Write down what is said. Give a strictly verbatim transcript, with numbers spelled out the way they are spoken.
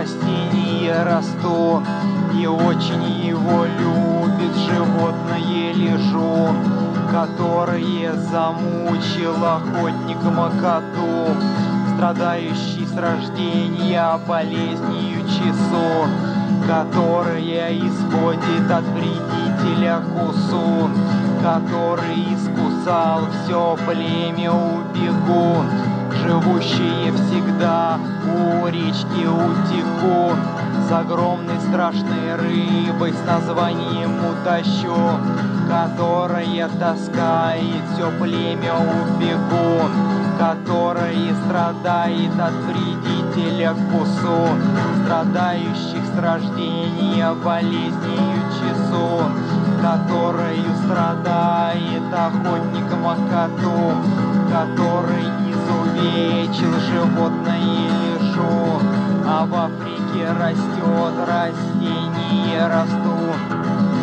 растение расту, и очень его любит животное лежу, которое замучил охотник макоту, страдающий с рождения болезнью чесу, которая исходит от вредителя кусу, который искусал все племя убегун, живущие всегда у речки утеку, с огромной страшной рыбой с названием утащу, которая таскает все племя убегун, которая страдает от вредителя кусу, страдающих с рождения болезнью чесу, которою страдает охотник макоту, который изувечил животное лежу, а в Африке растет растение растут,